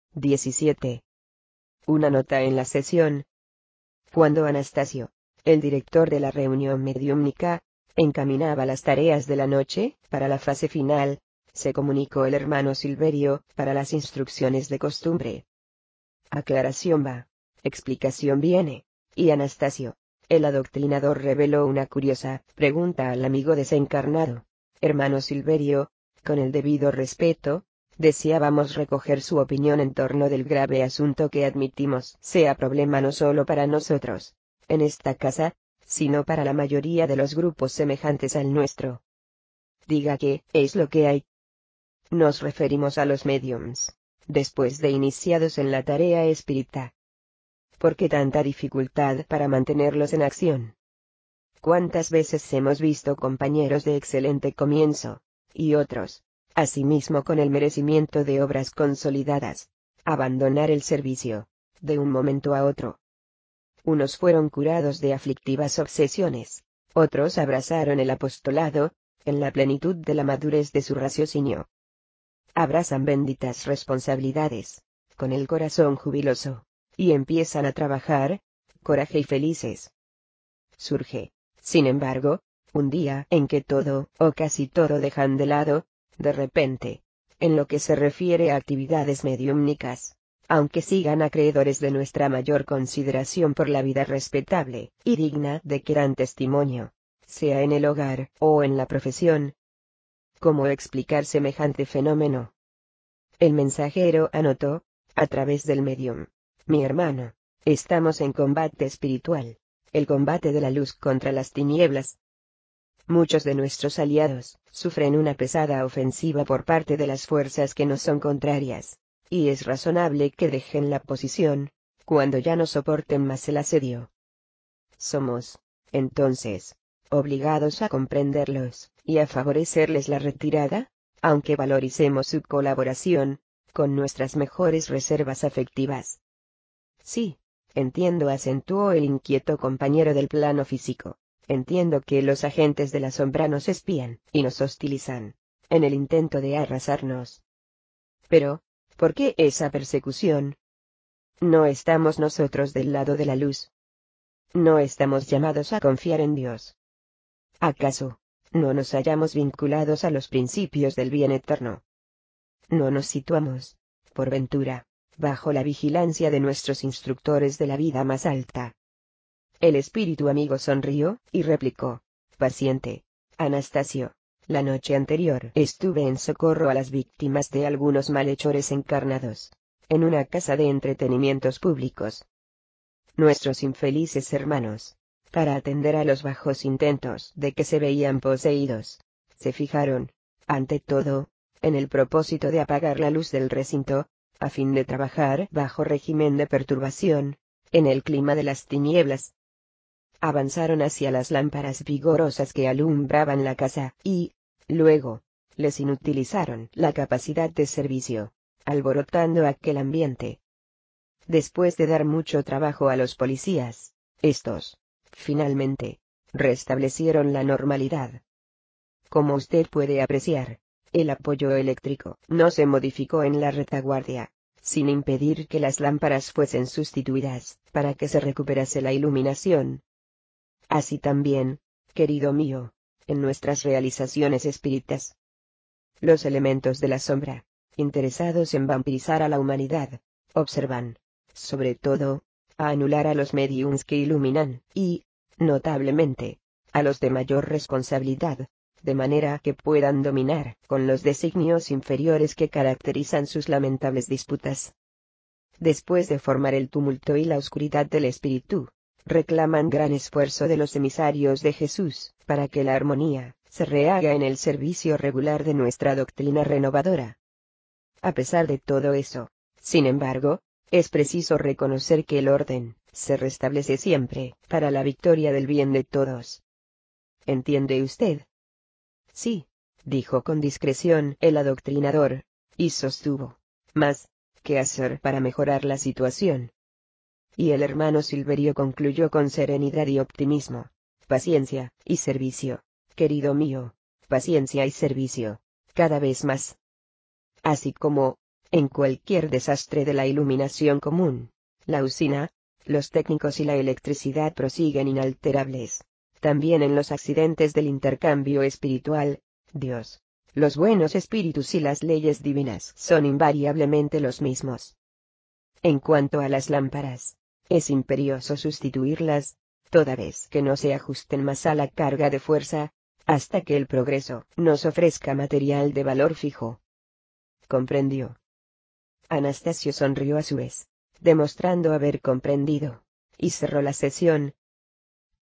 17. Una nota en la sesión. Cuando Anastasio, el director de la reunión mediúmnica, encaminaba las tareas de la noche, para la fase final, se comunicó el hermano Silverio, para las instrucciones de costumbre. Aclaración va, explicación viene, y Anastasio, el adoctrinador, reveló una curiosa pregunta al amigo desencarnado. Hermano Silverio, con el debido respeto, deseábamos recoger su opinión en torno del grave asunto que admitimos sea problema no solo para nosotros, en esta casa, sino para la mayoría de los grupos semejantes al nuestro. Diga qué es lo que hay. Nos referimos a los mediums, después de iniciados en la tarea espírita. ¿Por qué tanta dificultad para mantenerlos en acción? ¿Cuántas veces hemos visto compañeros de excelente comienzo, y otros, asimismo con el merecimiento de obras consolidadas, abandonar el servicio, de un momento a otro? Unos fueron curados de aflictivas obsesiones, otros abrazaron el apostolado, en la plenitud de la madurez de su raciocinio. Abrazan benditas responsabilidades, con el corazón jubiloso, y empiezan a trabajar, coraje y felices. Surge, sin embargo, un día en que todo, o casi todo, dejan de lado, de repente, en lo que se refiere a actividades mediúmnicas, aunque sigan acreedores de nuestra mayor consideración por la vida respetable y digna de que dan testimonio, sea en el hogar o en la profesión. ¿Cómo explicar semejante fenómeno? El mensajero anotó, a través del medium: mi hermano, estamos en combate espiritual, el combate de la luz contra las tinieblas. Muchos de nuestros aliados sufren una pesada ofensiva por parte de las fuerzas que nos son contrarias, y es razonable que dejen la posición, cuando ya no soporten más el asedio. Somos, entonces, obligados a comprenderlos, y a favorecerles la retirada, aunque valoricemos su colaboración, con nuestras mejores reservas afectivas. Sí, entiendo, acentuó el inquieto compañero del plano físico. Entiendo que los agentes de la sombra nos espían y nos hostilizan, en el intento de arrasarnos. Pero, ¿por qué esa persecución? ¿No estamos nosotros del lado de la luz? ¿No estamos llamados a confiar en Dios? ¿Acaso no nos hallamos vinculados a los principios del bien eterno? ¿No nos situamos, por ventura, bajo la vigilancia de nuestros instructores de la vida más alta? El espíritu amigo sonrió, y replicó: paciente, Anastasio, la noche anterior estuve en socorro a las víctimas de algunos malhechores encarnados, en una casa de entretenimientos públicos. Nuestros infelices hermanos, para atender a los bajos intentos de que se veían poseídos, se fijaron, ante todo, en el propósito de apagar la luz del recinto, a fin de trabajar bajo régimen de perturbación, en el clima de las tinieblas. Avanzaron hacia las lámparas vigorosas que alumbraban la casa, y, luego, les inutilizaron la capacidad de servicio, alborotando aquel ambiente. Después de dar mucho trabajo a los policías, estos, finalmente, restablecieron la normalidad. Como usted puede apreciar, el apoyo eléctrico no se modificó en la retaguardia, sin impedir que las lámparas fuesen sustituidas, para que se recuperase la iluminación. Así también, querido mío, en nuestras realizaciones espíritas, los elementos de la sombra, interesados en vampirizar a la humanidad, observan, sobre todo, a anular a los mediums que iluminan, y, notablemente, a los de mayor responsabilidad, de manera que puedan dominar con los designios inferiores que caracterizan sus lamentables disputas. Después de formar el tumulto y la oscuridad del espíritu, reclaman gran esfuerzo de los emisarios de Jesús, para que la armonía se rehaga en el servicio regular de nuestra doctrina renovadora. A pesar de todo eso, sin embargo, es preciso reconocer que el orden se restablece siempre, para la victoria del bien de todos. ¿Entiende usted? Sí, dijo con discreción el adoctrinador, y sostuvo: más que hacer para mejorar la situación. Y el hermano Silverio concluyó con serenidad y optimismo: paciencia y servicio, querido mío, paciencia y servicio, cada vez más. Así como, En cualquier desastre de la iluminación común, la usina, los técnicos y la electricidad prosiguen inalterables. También en los accidentes del intercambio espiritual, Dios, los buenos espíritus y las leyes divinas son invariablemente los mismos. En cuanto a las lámparas, es imperioso sustituirlas, toda vez que no se ajusten más a la carga de fuerza, hasta que el progreso nos ofrezca material de valor fijo. Comprendió. Anastasio sonrió a su vez, demostrando haber comprendido, y cerró la sesión,